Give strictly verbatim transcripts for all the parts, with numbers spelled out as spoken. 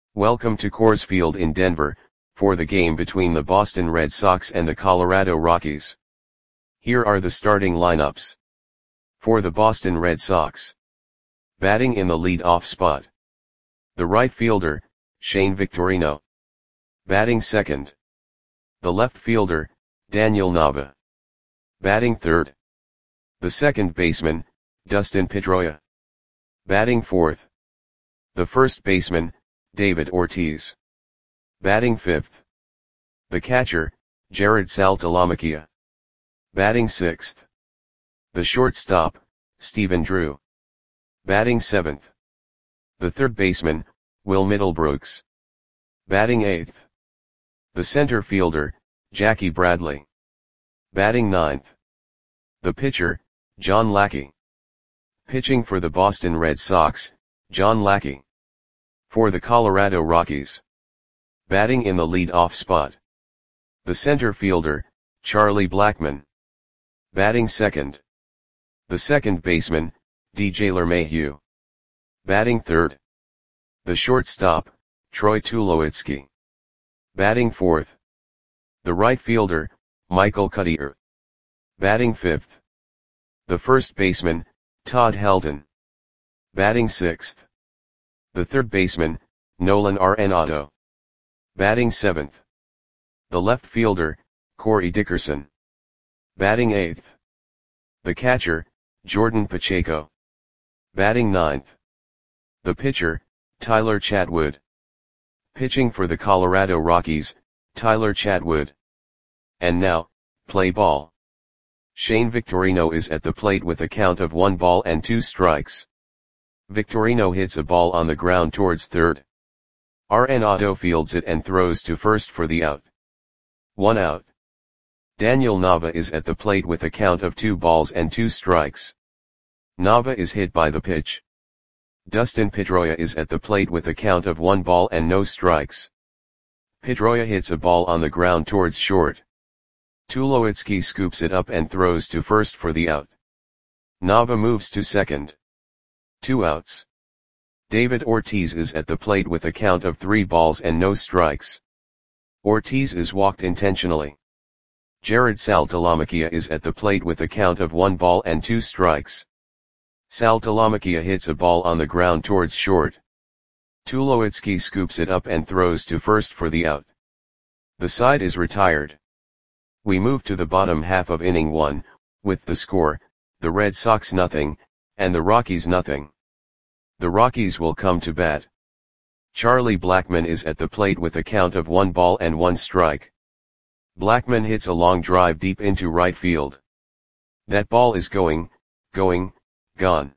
Welcome to Coors Field in Denver, for the game between the Boston Red Sox and the Colorado Rockies. Here are the starting lineups. For the Boston Red Sox. Batting in the lead-off spot. The right fielder, Shane Victorino. Batting second. The left fielder, Daniel Nava. Batting third. The second baseman, Dustin Pedroia. Batting fourth. The first baseman, David Ortiz. Batting fifth. The catcher, Jared Saltalamacchia. Batting sixth. The shortstop, Stephen Drew. Batting seventh. The third baseman, Will Middlebrooks. Batting eighth. The center fielder, Jackie Bradley. Batting ninth. The pitcher, John Lackey. Pitching for the Boston Red Sox, John Lackey. For the Colorado Rockies. Batting in the lead-off spot. The center fielder, Charlie Blackmon. Batting second. The second baseman, D J LeMahieu. Batting third. The shortstop, Troy Tulowitzki. Batting fourth. The right fielder, Michael Cuddyer. Batting fifth. The first baseman, Todd Helton. Batting sixth. The third baseman, Nolan Arenado. Batting seventh. The left fielder, Corey Dickerson. Batting eighth. The catcher, Jordan Pacheco. Batting ninth. The pitcher, Tyler Chatwood. Pitching for the Colorado Rockies, Tyler Chatwood. And now, play ball. Shane Victorino is at the plate with a count of one ball and two strikes. Victorino hits a ball on the ground towards third. Arenado fields it and throws to first for the out. One out. Daniel Nava is at the plate with a count of two balls and two strikes. Nava is hit by the pitch. Dustin Pedroia is at the plate with a count of one ball and no strikes. Pedroia hits a ball on the ground towards short. Tulowitzki scoops it up and throws to first for the out. Nava moves to second. Two outs. David Ortiz is at the plate with a count of three balls and no strikes. Ortiz is walked intentionally. Jared Saltalamacchia is at the plate with a count of one ball and two strikes. Saltalamacchia hits a ball on the ground towards short. Tulowitzki scoops it up and throws to first for the out. The side is retired. We move to the bottom half of inning one, with the score, the Red Sox nothing, and the Rockies nothing. The Rockies will come to bat. Charlie Blackmon is at the plate with a count of one ball and one strike. Blackmon hits a long drive deep into right field. That ball is going, going, gone.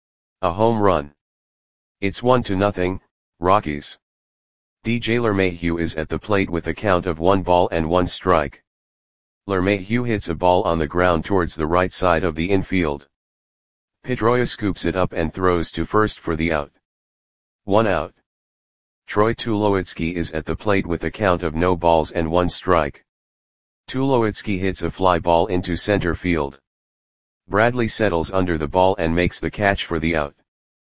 A home run. It's one to nothing, Rockies. D J LeMahieu is at the plate with a count of one ball and one strike. LeMahieu hits a ball on the ground towards the right side of the infield. Pedroia scoops it up and throws to first for the out. One out. Troy Tulowitzki is at the plate with a count of no balls and one strike. Tulowitzki hits a fly ball into center field. Bradley settles under the ball and makes the catch for the out.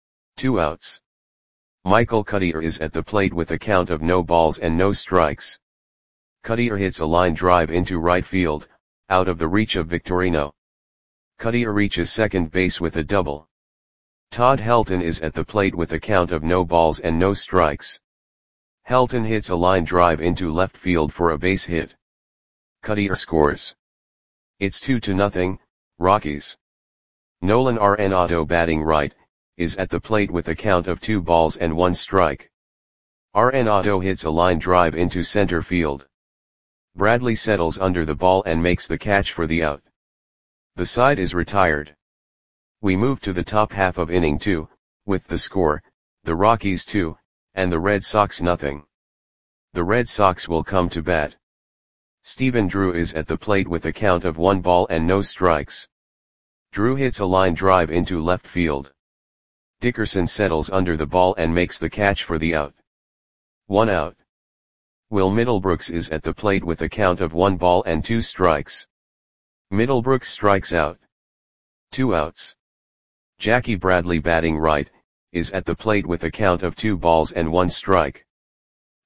Two outs. Michael Cuddyer is at the plate with a count of no balls and no strikes. Cuddyer hits a line drive into right field, out of the reach of Victorino. Cuddyer reaches second base with a double. Todd Helton is at the plate with a count of no balls and no strikes. Helton hits a line drive into left field for a base hit. Cuddyer scores. It's two to nothing, Rockies. Nolan Arenado batting right, is at the plate with a count of two balls and one strike. Arenado hits a line drive into center field. Bradley settles under the ball and makes the catch for the out. The side is retired. We move to the top half of inning two, with the score, the Rockies two, and the Red Sox nothing. The Red Sox will come to bat. Stephen Drew is at the plate with a count of one ball and no strikes. Drew hits a line drive into left field. Dickerson settles under the ball and makes the catch for the out. One out. Will Middlebrooks is at the plate with a count of one ball and two strikes. Middlebrooks strikes out. Two outs. Jackie Bradley batting right, is at the plate with a count of two balls and one strike.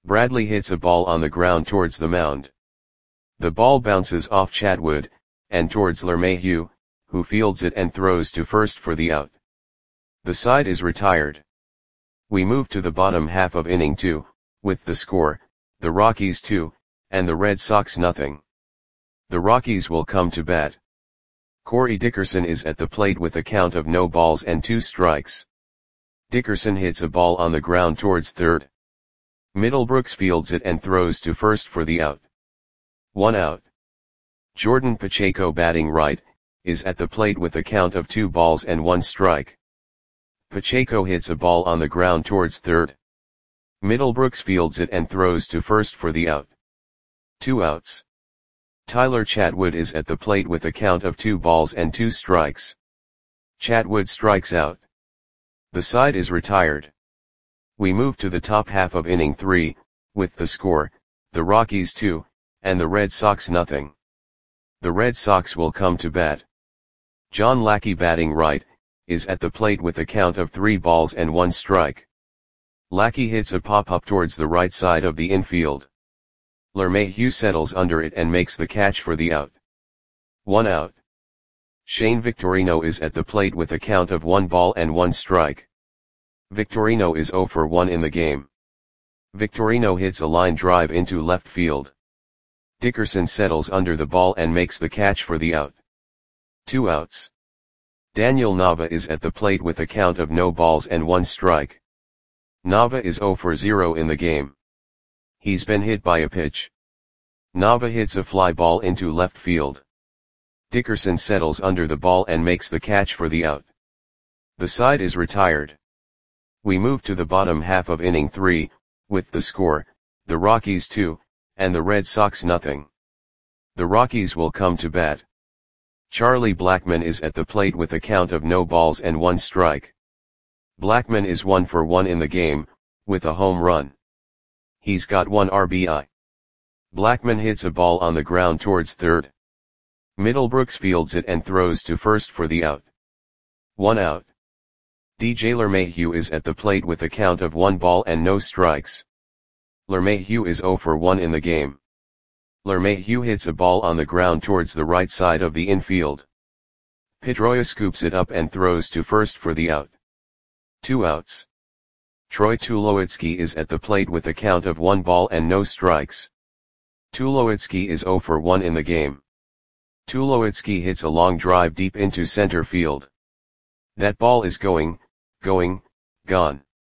Bradley hits a ball on the ground towards the mound. The ball bounces off Chatwood, and towards LeMahieu, who fields it and throws to first for the out. The side is retired. We move to the bottom half of inning two, with the score, the Rockies two, and the Red Sox nothing. The Rockies will come to bat. Corey Dickerson is at the plate with a count of no balls and two strikes. Dickerson hits a ball on the ground towards third. Middlebrooks fields it and throws to first for the out. One out. Jordan Pacheco, batting right, is at the plate with a count of two balls and one strike. Pacheco hits a ball on the ground towards third. Middlebrooks fields it and throws to first for the out. Two outs. Tyler Chatwood is at the plate with a count of two balls and two strikes. Chatwood strikes out. The side is retired. We move to the top half of inning three, with the score, the Rockies two, and the Red Sox nothing. The Red Sox will come to bat. John Lackey, batting right, is at the plate with a count of three balls and one strike. Lackey hits a pop-up towards the right side of the infield. LeMahieu settles under it and makes the catch for the out. One out. Shane Victorino is at the plate with a count of one ball and one strike. Victorino is zero for one in the game. Victorino hits a line drive into left field. Dickerson settles under the ball and makes the catch for the out. Two outs. Daniel Nava is at the plate with a count of no balls and one strike. Nava is zero for zero in the game. He's been hit by a pitch. Nava hits a fly ball into left field. Dickerson settles under the ball and makes the catch for the out. The side is retired. We move to the bottom half of inning three, with the score, the Rockies two, and the Red Sox nothing. The Rockies will come to bat. Charlie Blackmon is at the plate with a count of no balls and one strike. Blackmon is one for one in the game, with a home run. He's got one R B I. Blackmon hits a ball on the ground towards third. Middlebrooks fields it and throws to first for the out. One out. D J LeMahieu is at the plate with a count of one ball and no strikes. LeMahieu is zero for one in the game. LeMahieu hits a ball on the ground towards the right side of the infield. Pedroia scoops it up and throws to first for the out. Two outs. Troy Tulowitzki is at the plate with a count of one ball and no strikes. Tulowitzki is zero for one in the game. Tulowitzki hits a long drive deep into center field. That ball is going, going, gone.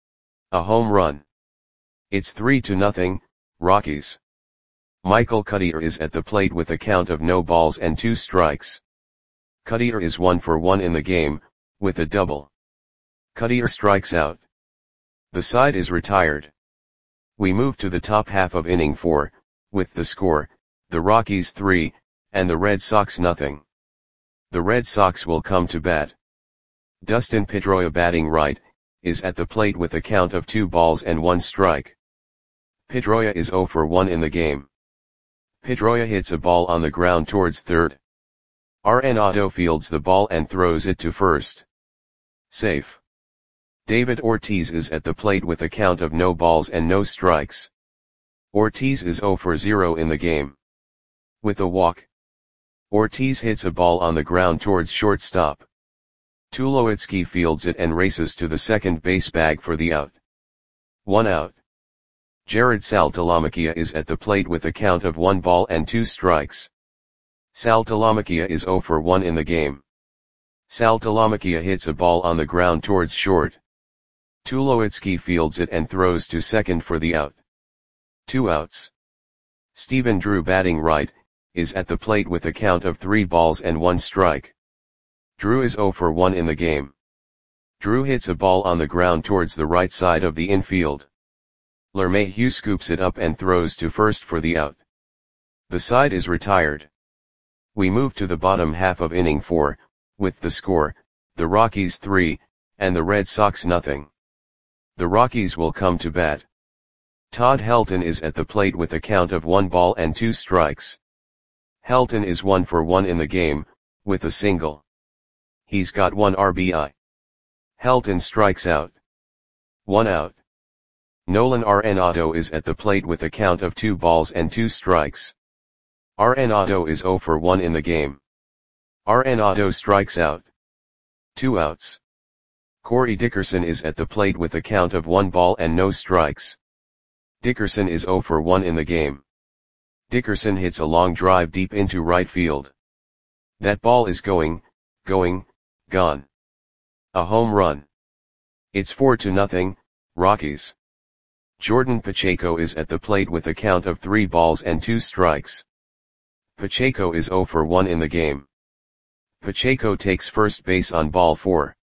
A home run. It's three to nothing, Rockies. Michael Cuddyer is at the plate with a count of no balls and two strikes. Cuddyer is one for one in the game, with a double. Cuddyer strikes out. The side is retired. We move to the top half of inning four, with the score, the Rockies three, and the Red Sox nothing. The Red Sox will come to bat. Dustin Pedroia, batting right, is at the plate with a count of two balls and one strike. Pedroia is zero for one in the game. Pedroia hits a ball on the ground towards third. Arenado fields the ball and throws it to first. Safe. David Ortiz is at the plate with a count of no balls and no strikes. Ortiz is zero for zero in the game. With a walk. Ortiz hits a ball on the ground towards shortstop. Tulowitzki fields it and races to the second base bag for the out. One out. Jared Saltalamacchia is at the plate with a count of one ball and two strikes. Saltalamacchia is zero for one in the game. Saltalamacchia hits a ball on the ground towards short. Tulowitzki fields it and throws to second for the out. Two outs. Stephen Drew, batting right, is at the plate with a count of three balls and one strike. Drew is zero for one in the game. Drew hits a ball on the ground towards the right side of the infield. LeMahieu scoops it up and throws to first for the out. The side is retired. We move to the bottom half of inning four, with the score, the Rockies three, and the Red Sox nothing. The Rockies will come to bat. Todd Helton is at the plate with a count of one ball and two strikes. Helton is one for one in the game, with a single. He's got one R B I. Helton strikes out. One out. Nolan Arenado is at the plate with a count of two balls and two strikes. Arenado is zero for one in the game. Arenado strikes out. Two outs. Corey Dickerson is at the plate with a count of one ball and no strikes. Dickerson is zero for one in the game. Dickerson hits a long drive deep into right field. That ball is going, going, gone. A home run. It's four to nothing, Rockies. Jordan Pacheco is at the plate with a count of three balls and two strikes. Pacheco is zero for one in the game. Pacheco takes first base on ball four.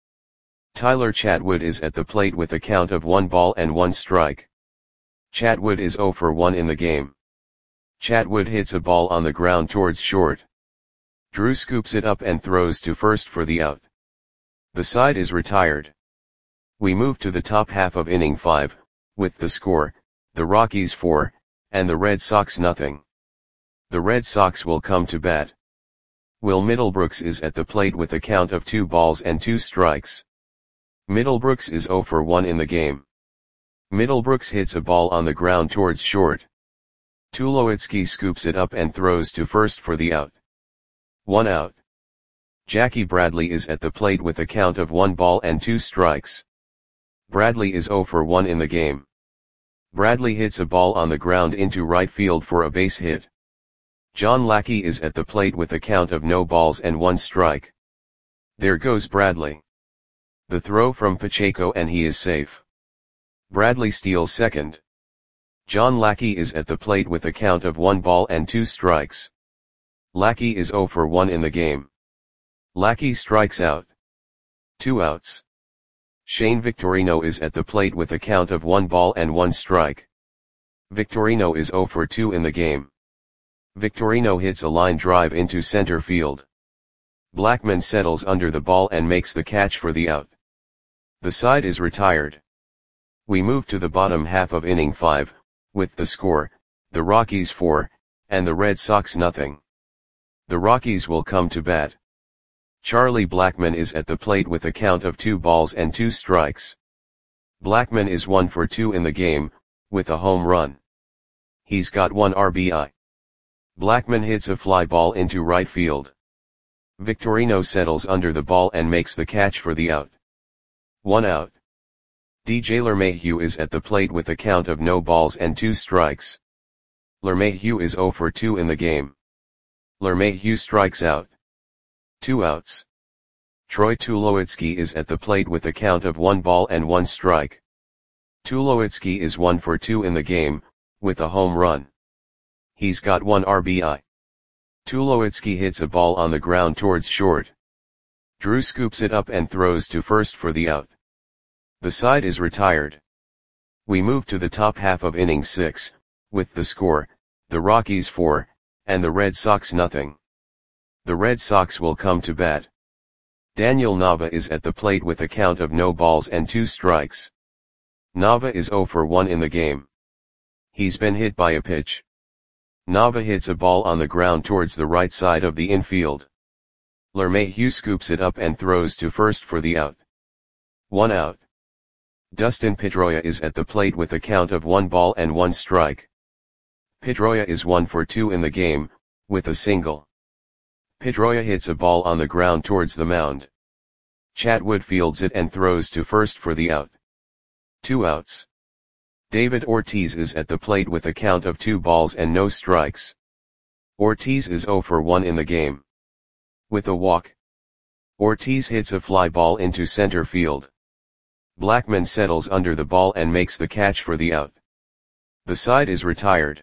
Tyler Chatwood is at the plate with a count of one ball and one strike. Chatwood is zero for one in the game. Chatwood hits a ball on the ground towards short. Drew scoops it up and throws to first for the out. The side is retired. We move to the top half of inning five, with the score, the Rockies four, and the Red Sox nothing. The Red Sox will come to bat. Will Middlebrooks is at the plate with a count of two balls and two strikes. Middlebrooks is zero for one in the game. Middlebrooks hits a ball on the ground towards short. Tulowitzki scoops it up and throws to first for the out. One out. Jackie Bradley is at the plate with a count of one ball and two strikes. Bradley is zero for one in the game. Bradley hits a ball on the ground into right field for a base hit. John Lackey is at the plate with a count of no balls and one strike. There goes Bradley. The throw from Pacheco and he is safe. Bradley steals second. John Lackey is at the plate with a count of one ball and two strikes. Lackey is zero for one in the game. Lackey strikes out. Two outs. Shane Victorino is at the plate with a count of one ball and one strike. Victorino is zero for two in the game. Victorino hits a line drive into center field. Blackman settles under the ball and makes the catch for the out. The side is retired. We move to the bottom half of inning five, with the score, the Rockies four, and the Red Sox nothing. The Rockies will come to bat. Charlie Blackman is at the plate with a count of two balls and two strikes. Blackman is one for two in the game, with a home run. He's got one R B I. Blackman hits a fly ball into right field. Victorino settles under the ball and makes the catch for the out. One out. D J LeMahieu is at the plate with a count of no balls and two strikes. LeMahieu is zero for two in the game. LeMahieu strikes out. Two outs. Troy Tulowitzki is at the plate with a count of one ball and one strike. Tulowitzki is one for two in the game, with a home run. He's got one R B I. Tulowitzki hits a ball on the ground towards short. Drew scoops it up and throws to first for the out. The side is retired. We move to the top half of inning six, with the score, the Rockies four, and the Red Sox nothing. The Red Sox will come to bat. Daniel Nava is at the plate with a count of no balls and two strikes. Nava is zero for one in the game. He's been hit by a pitch. Nava hits a ball on the ground towards the right side of the infield. LeMahieu scoops it up and throws to first for the out. One out. Dustin Pedroia is at the plate with a count of one ball and one strike. Pedroia is one for two in the game, with a single. Pedroia hits a ball on the ground towards the mound. Chatwood fields it and throws to first for the out. Two outs. David Ortiz is at the plate with a count of two balls and no strikes. Ortiz is zero for one in the game. With a walk. Ortiz hits a fly ball into center field. Blackman settles under the ball and makes the catch for the out. The side is retired.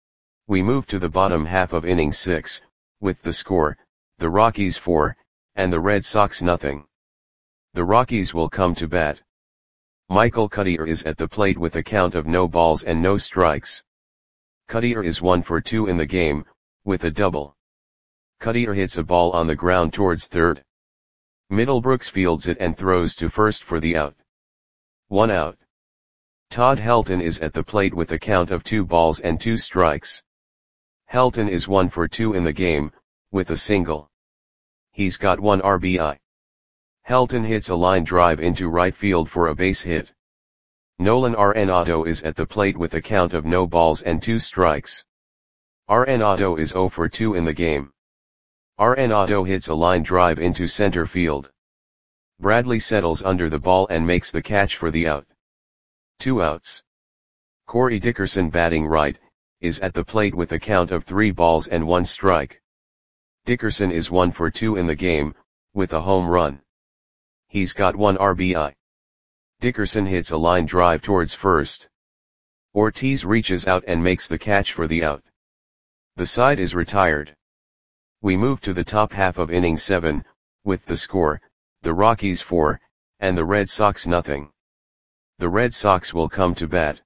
We move to the bottom half of inning six, with the score, the Rockies four, and the Red Sox nothing. The Rockies will come to bat. Michael Cuddyer is at the plate with a count of no balls and no strikes. Cuddyer is one for two in the game, with a double. Cuddyer hits a ball on the ground towards third. Middlebrooks fields it and throws to first for the out. One out. Todd Helton is at the plate with a count of two balls and two strikes. Helton is one for two in the game, with a single. He's got one R B I. Helton hits a line drive into right field for a base hit. Nolan Arenado is at the plate with a count of no balls and two strikes. Arenado is zero for two in the game. Arenado hits a line drive into center field. Bradley settles under the ball and makes the catch for the out. Two outs. Corey Dickerson, batting right, is at the plate with a count of three balls and one strike. Dickerson is one for two in the game, with a home run. He's got one R B I. Dickerson hits a line drive towards first. Ortiz reaches out and makes the catch for the out. The side is retired. We move to the top half of inning seven, with the score, the Rockies four, and the Red Sox nothing. The Red Sox will come to bat.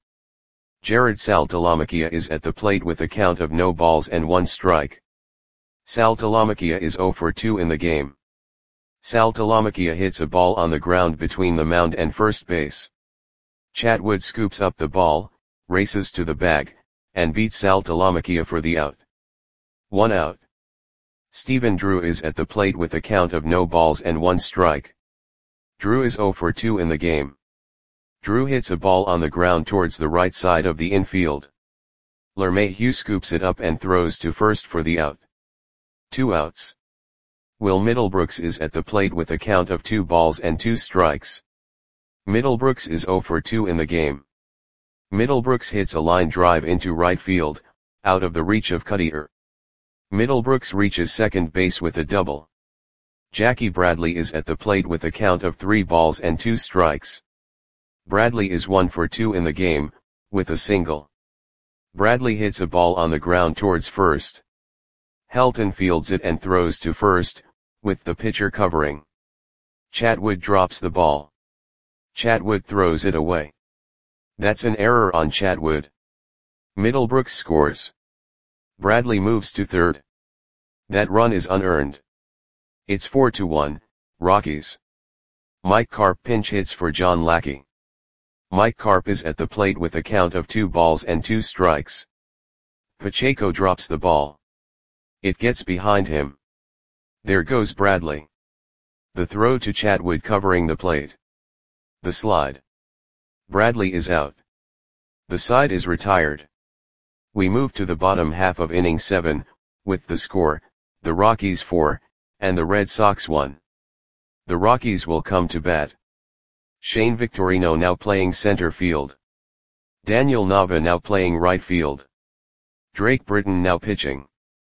Jared Saltalamacchia is at the plate with a count of no balls and one strike. Saltalamacchia is zero for two in the game. Saltalamacchia hits a ball on the ground between the mound and first base. Chatwood scoops up the ball, races to the bag, and beats Saltalamacchia for the out. One out. Stephen Drew is at the plate with a count of no balls and one strike. Drew is zero for two in the game. Drew hits a ball on the ground towards the right side of the infield. LeMahieu scoops it up and throws to first for the out. Two outs. Will Middlebrooks is at the plate with a count of two balls and two strikes. Middlebrooks is zero for two in the game. Middlebrooks hits a line drive into right field, out of the reach of Cutter. Middlebrooks reaches second base with a double. Jackie Bradley is at the plate with a count of three balls and two strikes. Bradley is one for two in the game, with a single. Bradley hits a ball on the ground towards first. Helton fields it and throws to first, with the pitcher covering. Chatwood drops the ball. Chatwood throws it away. That's an error on Chatwood. Middlebrooks scores. Bradley moves to third. That run is unearned. It's four to one, Rockies. Mike Carp pinch hits for John Lackey. Mike Carp is at the plate with a count of two balls and two strikes. Pacheco drops the ball. It gets behind him. There goes Bradley. The throw to Chatwood covering the plate. The slide. Bradley is out. The side is retired. We move to the bottom half of inning seven, with the score, the Rockies four, and the Red Sox one. The Rockies will come to bat. Shane Victorino now playing center field. Daniel Nava now playing right field. Drake Britton now pitching.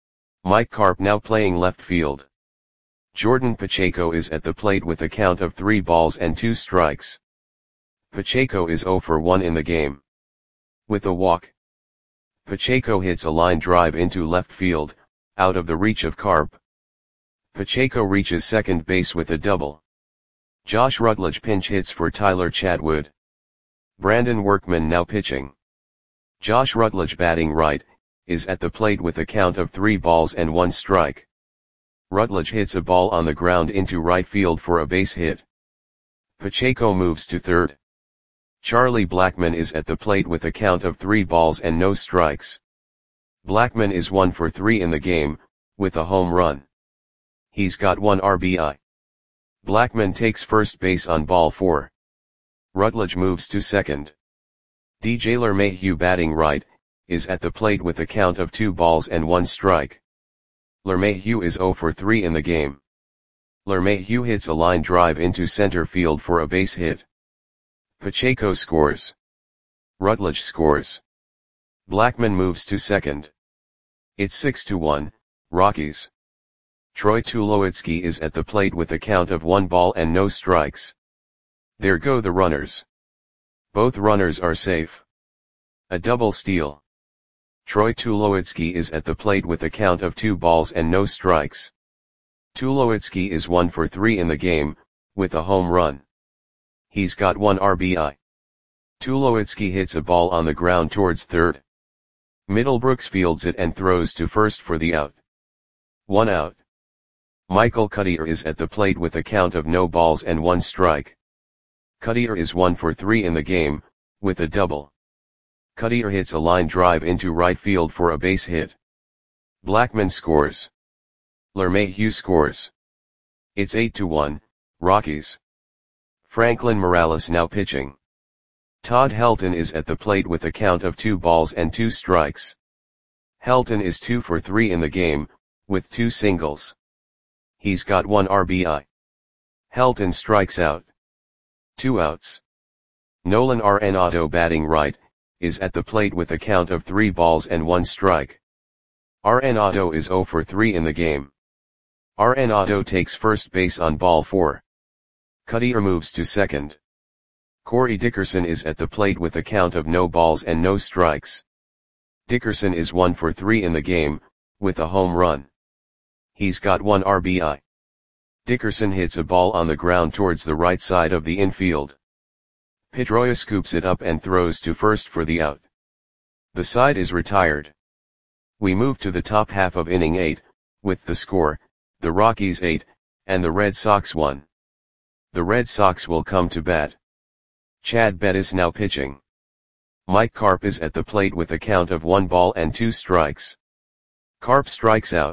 Mike Carp now playing left field. Jordan Pacheco is at the plate with a count of three balls and two strikes. Pacheco is zero for one in the game. With a walk. Pacheco hits a line drive into left field, out of the reach of Carp. Pacheco reaches second base with a double. Josh Rutledge pinch hits for Tyler Chatwood. Brandon Workman now pitching. Josh Rutledge, batting right, is at the plate with a count of three balls and one strike. Rutledge hits a ball on the ground into right field for a base hit. Pacheco moves to third. Charlie Blackmon is at the plate with a count of three balls and no strikes. Blackmon is one for three in the game, with a home run. He's got one R B I. Blackmon takes first base on ball four. Rutledge moves to second. D J LeMahieu, batting right, is at the plate with a count of two balls and one strike. LeMahieu is zero for three in the game. LeMahieu hits a line drive into center field for a base hit. Pacheco scores. Rutledge scores. Blackmon moves to second. It's six to one, Rockies. Troy Tulowitzki is at the plate with a count of one ball and no strikes. There go the runners. Both runners are safe. A double steal. Troy Tulowitzki is at the plate with a count of two balls and no strikes. Tulowitzki is one for three in the game, with a home run. He's got one R B I. Tulowitzki hits a ball on the ground towards third. Middlebrooks fields it and throws to first for the out. One out. Michael Cutter is at the plate with a count of no balls and one strike. Cutter is one for three in the game, with a double. Cutter hits a line drive into right field for a base hit. Blackmon scores. LeMahieu scores. It's eight to one, Rockies. Franklin Morales now pitching. Todd Helton is at the plate with a count of two balls and two strikes. Helton is two for three in the game, with two singles. He's got one R B I. Helton strikes out. Two outs. Nolan Arenado, batting right, is at the plate with a count of three balls and one strike. Arenado is zero for three in the game. Arenado takes first base on ball four. Cuddyer moves to second. Corey Dickerson is at the plate with a count of no balls and no strikes. Dickerson is one for three in the game, with a home run. He's got one R B I. Dickerson hits a ball on the ground towards the right side of the infield. Pedroia scoops it up and throws to first for the out. The side is retired. We move to the top half of inning eight, with the score, the Rockies eight, and the Red Sox one. The Red Sox will come to bat. Chad Bettis now pitching. Mike Carp is at the plate with a count of one ball and two strikes. Carp strikes out.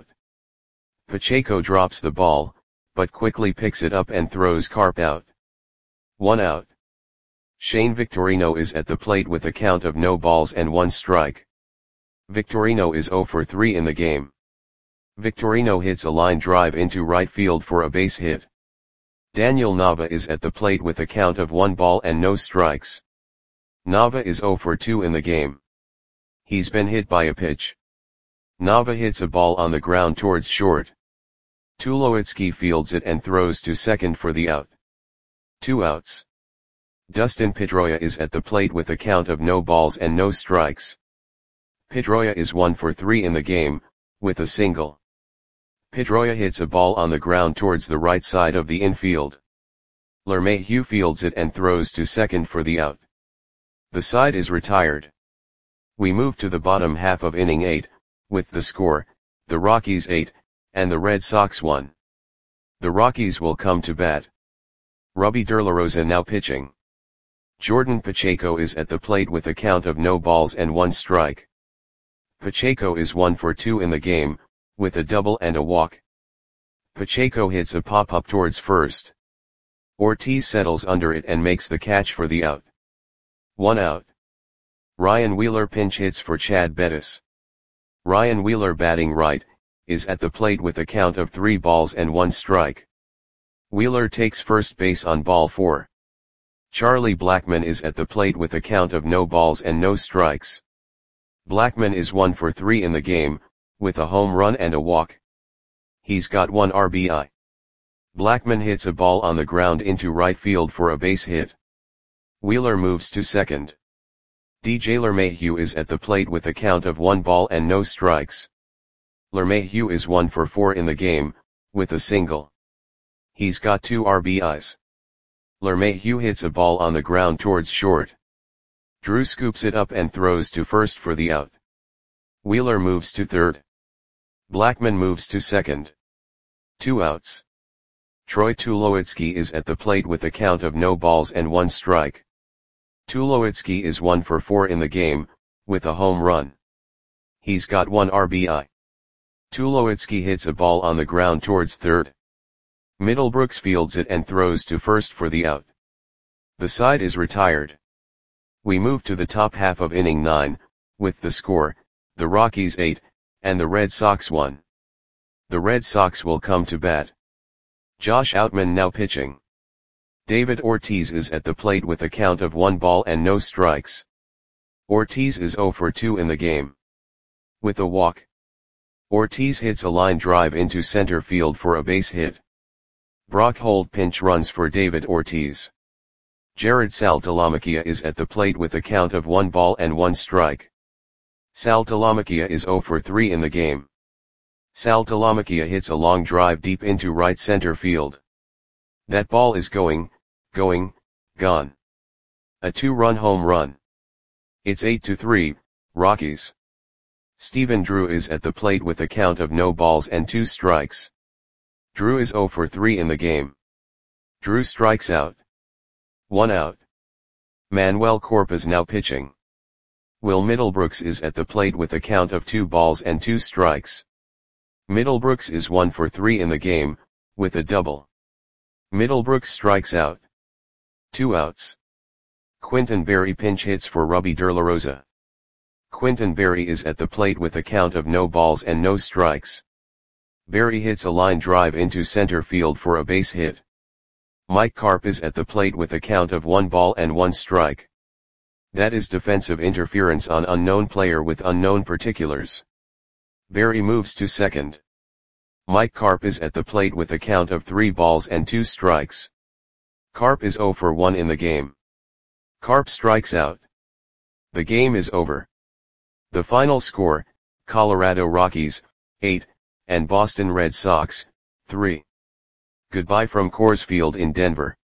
Pacheco drops the ball, but quickly picks it up and throws Carp out. One out. Shane Victorino is at the plate with a count of no balls and one strike. Victorino is zero for three in the game. Victorino hits a line drive into right field for a base hit. Daniel Nava is at the plate with a count of one ball and no strikes. Nava is zero for two in the game. He's been hit by a pitch. Nava hits a ball on the ground towards short. Tulowitzki fields it and throws to second for the out. Two outs. Dustin Pedroia is at the plate with a count of no balls and no strikes. Pedroia is one for three in the game, with a single. Pedroia hits a ball on the ground towards the right side of the infield. LeMahieu fields it and throws to second for the out. The side is retired. We move to the bottom half of inning eight, with the score, the Rockies eight, and the Red Sox one. The Rockies will come to bat. Robbie De La Rosa now pitching. Jordan Pacheco is at the plate with a count of no balls and one strike. Pacheco is one for two in the game, with a double and a walk. Pacheco hits a pop-up towards first. Ortiz settles under it and makes the catch for the out. One out. Ryan Wheeler pinch hits for Chad Bettis. Ryan Wheeler, batting right, is at the plate with a count of three balls and one strike. Wheeler takes first base on ball four. Charlie Blackmon is at the plate with a count of no balls and no strikes. Blackmon is one for three in the game, with a home run and a walk. He's got one R B I. Blackmon hits a ball on the ground into right field for a base hit. Wheeler moves to second. D J LeMahieu is at the plate with a count of one ball and no strikes. LeMahieu is one for four in the game, with a single. He's got two R B Is. LeMahieu hits a ball on the ground towards short. Drew scoops it up and throws to first for the out. Wheeler moves to third. Blackmon moves to second. Two outs. Troy Tulowitzki is at the plate with a count of no balls and one strike. Tulowitzki is one for four in the game, with a home run. He's got one R B I. Tulowitzki hits a ball on the ground towards third. Middlebrooks fields it and throws to first for the out. The side is retired. We move to the top half of inning nine, with the score, the Rockies eight, and the Red Sox one. The Red Sox will come to bat. Josh Outman now pitching. David Ortiz is at the plate with a count of one ball and no strikes. Ortiz is zero for two in the game. With a walk. Ortiz hits a line drive into center field for a base hit. Brock Holt pinch runs for David Ortiz. Jared Saltalamacchia is at the plate with a count of one ball and one strike. Saltalamacchia is zero for three in the game. Saltalamacchia hits a long drive deep into right center field. That ball is going, going, gone. A two-run home run. It's eight to three, Rockies. Stephen Drew is at the plate with a count of no balls and two strikes. Drew is zero for three in the game. Drew strikes out. One out. Manuel Corpus now pitching. Will Middlebrooks is at the plate with a count of two balls and two strikes. Middlebrooks is one for three in the game, with a double. Middlebrooks strikes out. Two outs. Quinton Berry pinch hits for Rubby De La Rosa. Quinton Berry is at the plate with a count of no balls and no strikes. Berry hits a line drive into center field for a base hit. Mike Carp is at the plate with a count of one ball and one strike. That is defensive interference on unknown player with unknown particulars. Berry moves to second. Mike Carp is at the plate with a count of three balls and two strikes. Carp is zero for one in the game. Carp strikes out. The game is over. The final score, Colorado Rockies, eight, and Boston Red Sox, three. Goodbye from Coors Field in Denver.